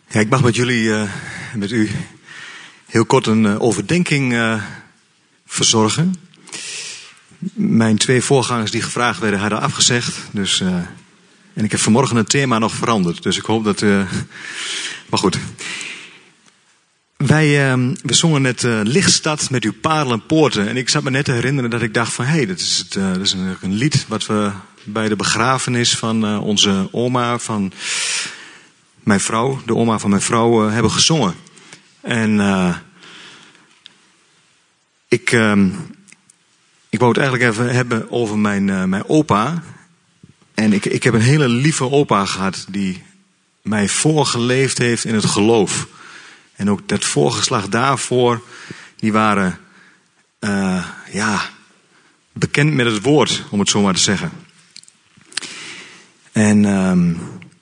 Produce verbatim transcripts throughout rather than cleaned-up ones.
Ja, ik mag met jullie, uh, met u, heel kort een uh, overdenking uh, verzorgen. Mijn twee voorgangers die gevraagd werden, hadden afgezegd. Dus, uh, en ik heb vanmorgen het thema nog veranderd. Dus ik hoop dat... Uh, maar goed. Wij uh, we zongen net uh, Lichtstad met uw parelen poorten. En ik zat me net te herinneren dat ik dacht van... hé, hey, dat is, het, uh, dat is een, een lied wat we bij de begrafenis van uh, onze oma... van mijn vrouw, de oma van mijn vrouw, uh, hebben gezongen. En uh, ik, uh, ik wou het eigenlijk even hebben over mijn, uh, mijn opa. En ik, ik heb een hele lieve opa gehad die mij voorgeleefd heeft in het geloof. En ook dat voorgeslag daarvoor, die waren uh, ja, bekend met het woord, om het zo maar te zeggen. En uh,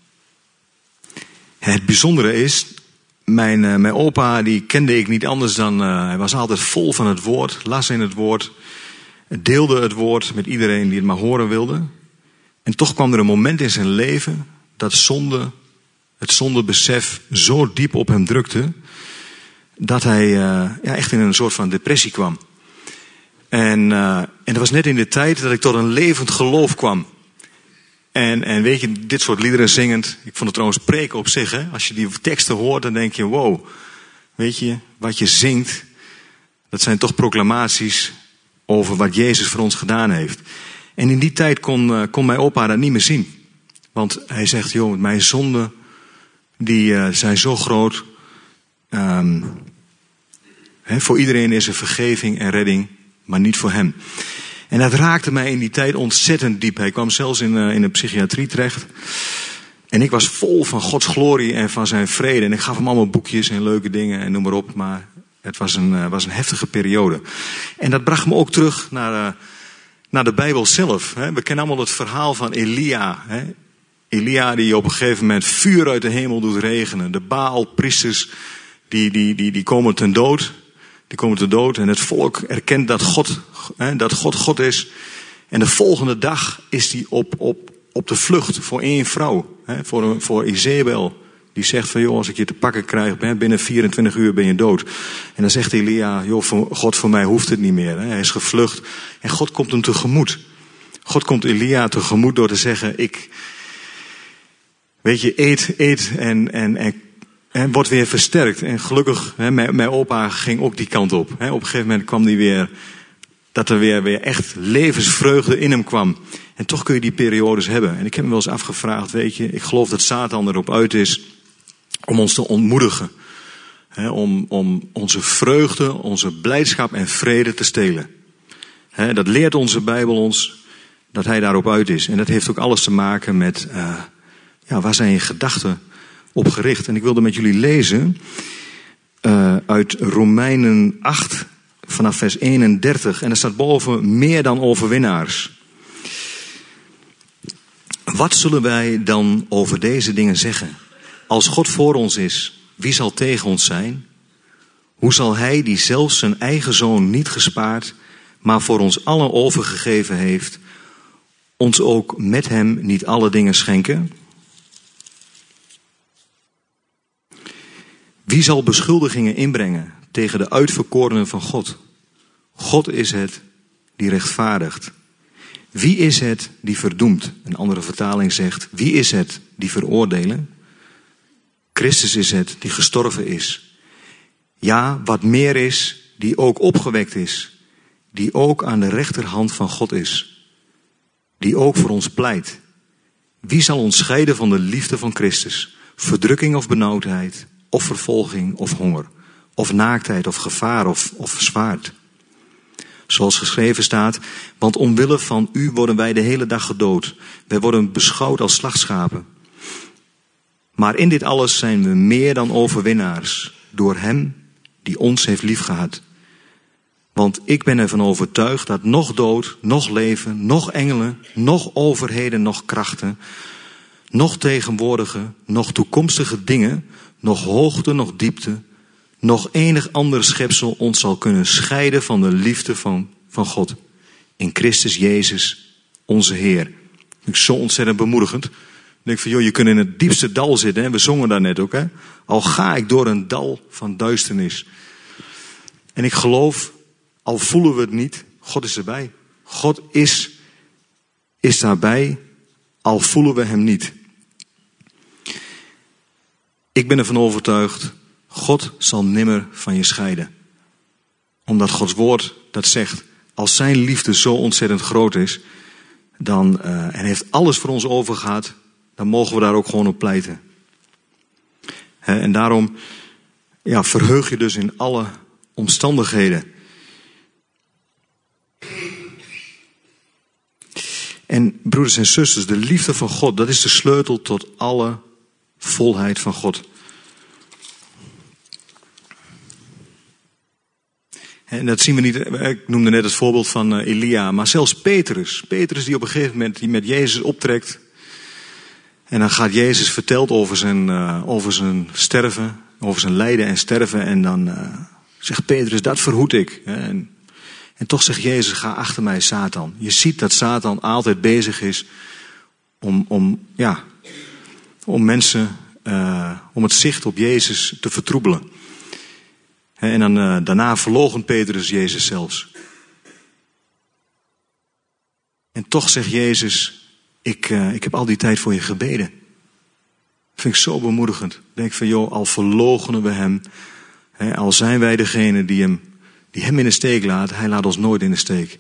het bijzondere is, mijn, uh, mijn opa die kende ik niet anders dan, uh, hij was altijd vol van het woord, las in het woord, deelde het woord met iedereen die het maar horen wilde. En toch kwam er een moment in zijn leven dat zonde, het zondebesef zo diep op hem drukte, dat hij uh, ja, echt in een soort van depressie kwam. En, uh, en dat was net in de tijd dat ik tot een levend geloof kwam. En, en weet je, dit soort liederen zingend, ik vond het trouwens preken op zich, hè? Als je die teksten hoort, dan denk je, wow, weet je, wat je zingt, dat zijn toch proclamaties over wat Jezus voor ons gedaan heeft. En in die tijd kon, uh, kon mijn opa dat niet meer zien. Want hij zegt, joh, mijn zonden, die uh, zijn zo groot. Um, hè, voor iedereen is er vergeving en redding, maar niet voor hem. En dat raakte mij in die tijd ontzettend diep. Hij kwam zelfs in, uh, in de psychiatrie terecht. En ik was vol van Gods glorie en van zijn vrede. En ik gaf hem allemaal boekjes en leuke dingen en noem maar op. Maar het was een, uh, was een heftige periode. En dat bracht me ook terug naar, uh, naar de Bijbel zelf. Hè. We kennen allemaal het verhaal van Elia. Hè. Elia die op een gegeven moment vuur uit de hemel doet regenen. De Baal-priesters die, die, die, die komen ten dood. Die komen te dood en het volk erkent dat God, hè, dat God God is. En de volgende dag is hij op, op, op de vlucht voor één vrouw. Hè, voor, voor Izebel. Die zegt van, joh, als ik je te pakken krijg, binnen vierentwintig uur ben je dood. En dan zegt Elia, joh, voor, God voor mij hoeft het niet meer. Hè. Hij is gevlucht en God komt hem tegemoet. God komt Elia tegemoet door te zeggen, ik, weet je, eet, eet en, en, en En wordt weer versterkt. En gelukkig, hè, mijn, mijn opa ging ook die kant op. Hè. Op een gegeven moment kwam die weer, dat er weer, weer echt levensvreugde in hem kwam. En toch kun je die periodes hebben. En ik heb me wel eens afgevraagd, weet je, ik geloof dat Satan erop uit is om ons te ontmoedigen. Hè, om, om onze vreugde, onze blijdschap en vrede te stelen. Hè, dat leert onze Bijbel ons, dat hij daarop uit is. En dat heeft ook alles te maken met, uh, ja, waar zijn je gedachten op gericht. En ik wilde met jullie lezen uh, uit Romeinen acht vanaf vers eenendertig. En er staat boven meer dan overwinnaars. Wat zullen wij dan over deze dingen zeggen? Als God voor ons is, wie zal tegen ons zijn? Hoe zal hij die zelfs zijn eigen zoon niet gespaard, maar voor ons allen overgegeven heeft, ons ook met hem niet alle dingen schenken? Wie zal beschuldigingen inbrengen tegen de uitverkorenen van God? God is het die rechtvaardigt. Wie is het die verdoemt? Een andere vertaling zegt, wie is het die veroordelen? Christus is het die gestorven is. Ja, wat meer is, die ook opgewekt is. Die ook aan de rechterhand van God is. Die ook voor ons pleit. Wie zal ons scheiden van de liefde van Christus? Verdrukking of benauwdheid? Of vervolging of honger, of naaktheid of gevaar of, of zwaard. Zoals geschreven staat, want omwille van u worden wij de hele dag gedood. Wij worden beschouwd als slachtschapen. Maar in dit alles zijn we meer dan overwinnaars, door hem die ons heeft liefgehad. Want ik ben ervan overtuigd dat nog dood, nog leven, nog engelen, nog overheden, nog krachten, nog tegenwoordige, nog toekomstige dingen, nog hoogte, nog diepte, nog enig ander schepsel ons zal kunnen scheiden van de liefde van, van God. In Christus Jezus, onze Heer. Vind ik zo ontzettend bemoedigend. denk van, joh, je kunt in het diepste dal zitten. Hè? We zongen daar net ook. Hè? Al ga ik door een dal van duisternis. En ik geloof, al voelen we het niet, God is erbij. God is, is daarbij, al voelen we hem niet. Ik ben ervan overtuigd, God zal nimmer van je scheiden. Omdat Gods woord dat zegt, als zijn liefde zo ontzettend groot is, dan, uh, en heeft alles voor ons overgehad, dan mogen we daar ook gewoon op pleiten. He, en daarom ja, verheug je dus in alle omstandigheden. En broeders en zusters, de liefde van God, dat is de sleutel tot alle volheid van God. En dat zien we niet, ik noemde net het voorbeeld van Elia, maar zelfs Petrus. Petrus die op een gegeven moment die met Jezus optrekt. En dan gaat Jezus vertelt over zijn, uh, over zijn sterven, over zijn lijden en sterven. En dan uh, zegt Petrus, dat verhoed ik. En, en toch zegt Jezus, ga achter mij, Satan. Je ziet dat Satan altijd bezig is om, om, ja, om mensen, uh, om het zicht op Jezus te vertroebelen. En dan, uh, daarna verloochent Petrus Jezus zelfs. En toch zegt Jezus, ik, uh, ik heb al die tijd voor je gebeden. Dat vind ik zo bemoedigend. Ik denk van, joh, al verloochenen we hem, hè, al zijn wij degene die hem, die hem in de steek laat, hij laat ons nooit in de steek.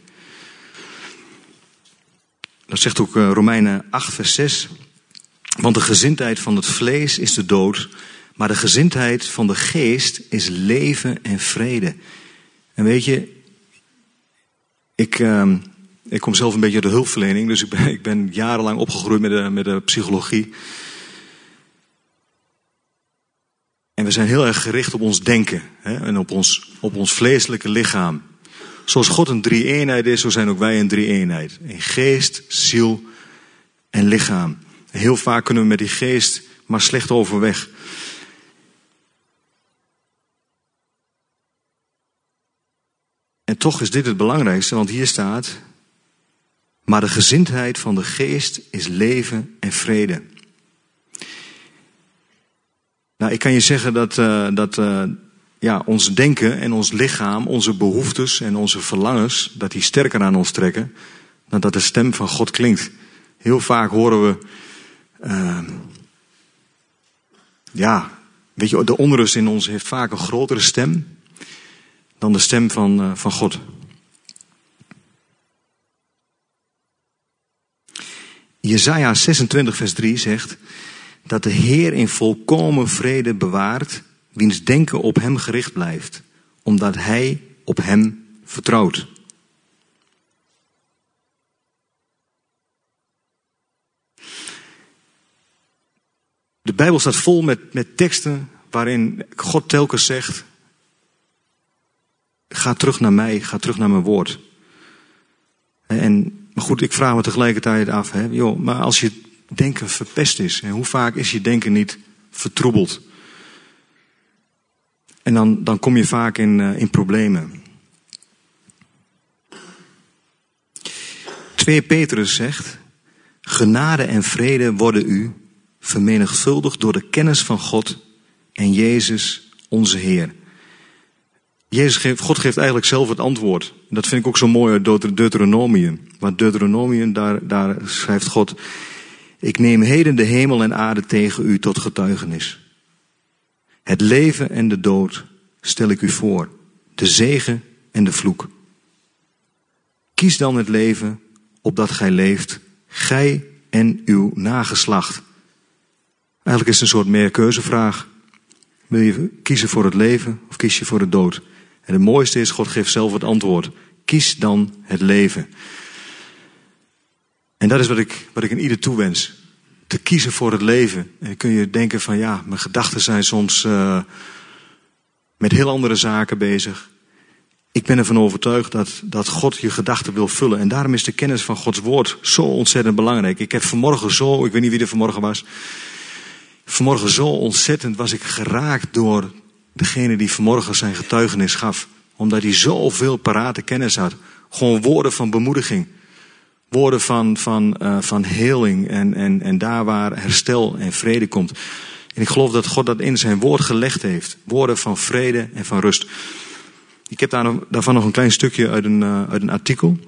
Dat zegt ook uh, Romeinen acht vers zes. Want de gezindheid van het vlees is de dood, maar de gezindheid van de geest is leven en vrede. En weet je, ik, uh, ik kom zelf een beetje uit de hulpverlening, dus ik ben, ik ben jarenlang opgegroeid met de, met de psychologie. En we zijn heel erg gericht op ons denken, hè, en op ons, op ons vleeselijke lichaam. Zoals God een drie-eenheid is, zo zijn ook wij een drie-eenheid. In geest, ziel en lichaam. En heel vaak kunnen we met die geest maar slecht overweg. En toch is dit het belangrijkste, want hier staat, maar de gezindheid van de geest is leven en vrede. Nou, ik kan je zeggen dat, uh, dat uh, ja, ons denken en ons lichaam, onze behoeftes en onze verlangens, dat die sterker aan ons trekken dan dat de stem van God klinkt. Heel vaak horen we, uh, ja, weet je, de onrust in ons heeft vaak een grotere stem dan de stem van, uh, van God. Jesaja zesentwintig vers drie zegt dat de Heer in volkomen vrede bewaart wiens denken op hem gericht blijft, omdat hij op hem vertrouwt. De Bijbel staat vol met, met teksten waarin God telkens zegt, ga terug naar mij, ga terug naar mijn woord. En, maar goed, ik vraag me tegelijkertijd af, hè, joh, maar als je denken verpest is, hè, hoe vaak is je denken niet vertroebeld? En dan, dan kom je vaak in, uh, in problemen. twee Petrus zegt, genade en vrede worden u vermenigvuldigd door de kennis van God en Jezus onze Heer. Jezus geeft, God geeft eigenlijk zelf het antwoord. Dat vind ik ook zo mooi uit Deuteronomium. Want Deuteronomium, daar, daar schrijft God, ik neem heden de hemel en aarde tegen u tot getuigenis. Het leven en de dood stel ik u voor, de zegen en de vloek. Kies dan het leven, opdat gij leeft, gij en uw nageslacht. Eigenlijk is het een soort meerkeuzevraag. Wil je kiezen voor het leven of kies je voor de dood? En het mooiste is, God geeft zelf het antwoord. Kies dan het leven. En dat is wat ik, wat ik in ieder toewens. Te kiezen voor het leven. En dan kun je denken van ja, mijn gedachten zijn soms uh, met heel andere zaken bezig. Ik ben ervan overtuigd dat, dat God je gedachten wil vullen. En daarom is de kennis van Gods woord zo ontzettend belangrijk. Ik heb vanmorgen zo, ik weet niet wie er vanmorgen was. Vanmorgen zo ontzettend was ik geraakt door degene die vanmorgen zijn getuigenis gaf. Omdat hij zoveel parate kennis had. Gewoon woorden van bemoediging. Woorden van, van, uh, van heling en, en, en daar waar herstel en vrede komt. En ik geloof dat God dat in zijn woord gelegd heeft. Woorden van vrede en van rust. Ik heb daar nog, daarvan nog een klein stukje uit een, uh, uit een artikel.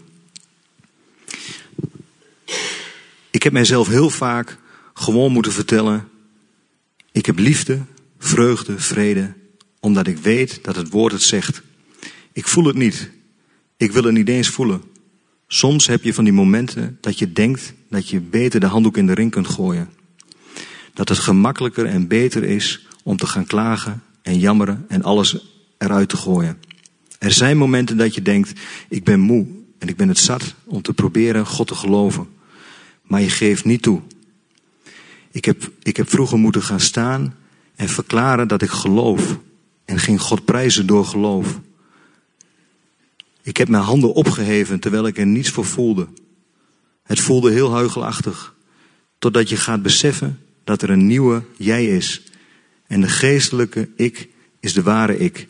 Ik heb mijzelf heel vaak gewoon moeten vertellen: ik heb liefde, vreugde, vrede, omdat ik weet dat het woord het zegt. Ik voel het niet. Ik wil het niet eens voelen. Soms heb je van die momenten dat je denkt dat je beter de handdoek in de ring kunt gooien. Dat het gemakkelijker en beter is om te gaan klagen en jammeren en alles eruit te gooien. Er zijn momenten dat je denkt: ik ben moe en ik ben het zat om te proberen God te geloven. Maar je geeft niet toe. Ik heb, ik heb vroeger moeten gaan staan en verklaren dat ik geloof. En ging God prijzen door geloof. Ik heb mijn handen opgeheven terwijl ik er niets voor voelde. Het voelde heel huichelachtig. Totdat je gaat beseffen dat er een nieuwe jij is. En de geestelijke ik is de ware ik.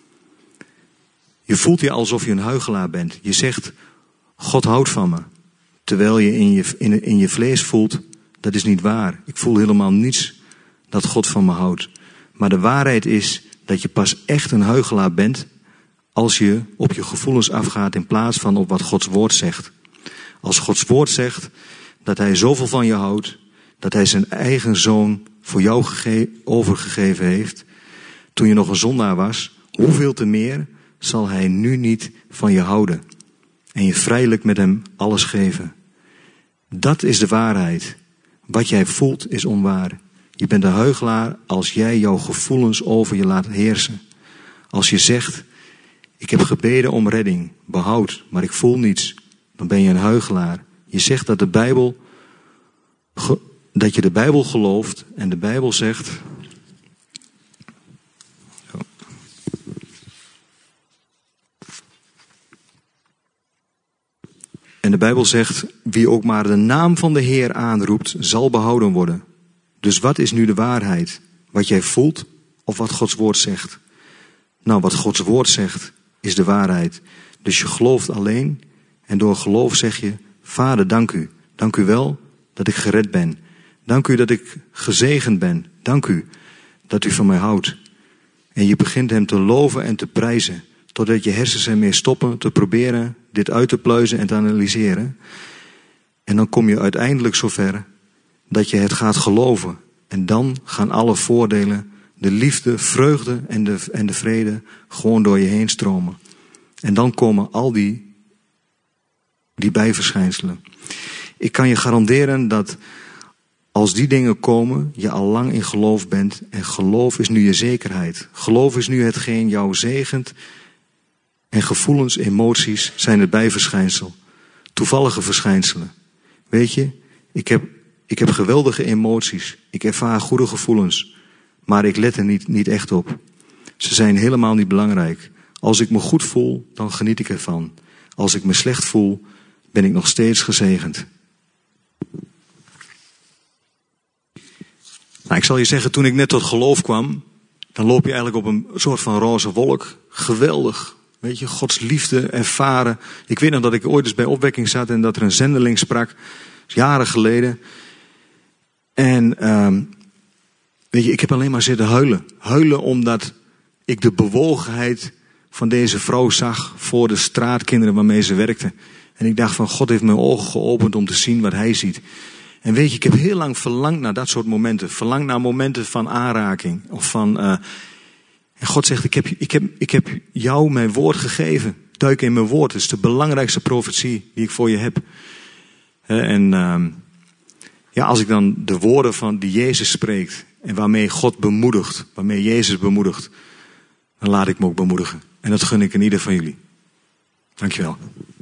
Je voelt je alsof je een huichelaar bent. Je zegt: God houdt van me. Terwijl je in je, in, in je vlees voelt: dat is niet waar. Ik voel helemaal niets dat God van me houdt. Maar de waarheid is dat je pas echt een huichelaar bent als je op je gevoelens afgaat in plaats van op wat Gods woord zegt. Als Gods woord zegt dat hij zoveel van je houdt, dat hij zijn eigen zoon voor jou gege- overgegeven heeft, toen je nog een zondaar was, hoeveel te meer zal hij nu niet van je houden en je vrijelijk met hem alles geven. Dat is de waarheid. Wat jij voelt is onwaar. Je bent een huichelaar als jij jouw gevoelens over je laat heersen. Als je zegt: ik heb gebeden om redding, behoud, maar ik voel niets. Dan ben je een huichelaar. Je zegt dat de Bijbel, dat je de Bijbel gelooft en de Bijbel zegt. Zo. En de Bijbel zegt: wie ook maar de naam van de Heer aanroept, zal behouden worden. Dus wat is nu de waarheid? Wat jij voelt of wat Gods woord zegt? Nou, wat Gods woord zegt is de waarheid. Dus je gelooft alleen en door geloof zeg je: Vader, dank u. Dank u wel dat ik gered ben. Dank u dat ik gezegend ben. Dank u dat u van mij houdt. En je begint hem te loven en te prijzen, totdat je hersens ermee stoppen te proberen dit uit te pluizen en te analyseren. En dan kom je uiteindelijk zover dat je het gaat geloven. En dan gaan alle voordelen, de liefde, vreugde en de, en de vrede gewoon door je heen stromen. En dan komen al die, die bijverschijnselen. Ik kan je garanderen dat als die dingen komen, je al lang in geloof bent. En geloof is nu je zekerheid. Geloof is nu hetgeen jou zegent. En gevoelens, emoties zijn het bijverschijnsel. Toevallige verschijnselen. Weet je, ik heb, ik heb geweldige emoties. Ik ervaar goede gevoelens. Maar ik let er niet, niet echt op. Ze zijn helemaal niet belangrijk. Als ik me goed voel, dan geniet ik ervan. Als ik me slecht voel, ben ik nog steeds gezegend. Nou, ik zal je zeggen, toen ik net tot geloof kwam, dan loop je eigenlijk op een soort van roze wolk. Geweldig. Weet je, Gods liefde ervaren. Ik weet nog dat ik ooit eens bij opwekking zat en dat er een zendeling sprak. Jaren geleden. En um, weet je, ik heb alleen maar zitten huilen. Huilen omdat ik de bewogenheid van deze vrouw zag voor de straatkinderen waarmee ze werkte. En ik dacht van, God heeft mijn ogen geopend om te zien wat hij ziet. En weet je, ik heb heel lang verlangd naar dat soort momenten. Verlangd naar momenten van aanraking. Of van, uh, en God zegt, ik heb, ik, heb, ik heb jou mijn woord gegeven. Duik in mijn woord. Het is de belangrijkste profetie die ik voor je heb. Uh, en uh, ja, als ik dan de woorden van die Jezus spreekt. En waarmee God bemoedigt. Waarmee Jezus bemoedigt. Dan laat ik me ook bemoedigen. En dat gun ik in ieder van jullie. Dankjewel.